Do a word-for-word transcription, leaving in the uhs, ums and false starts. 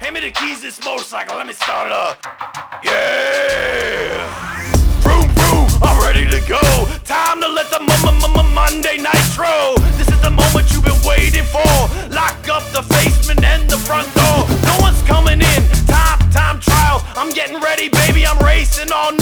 Hand me the keys to this motorcycle, let me start it up. Yeah! Vroom, vroom, I'm ready to go. Time to let the Monday Nitro. This is the moment you've been waiting for. Lock up the basement and the front door. No one's coming in, time, time trials. I'm getting ready, baby, I'm racing all night.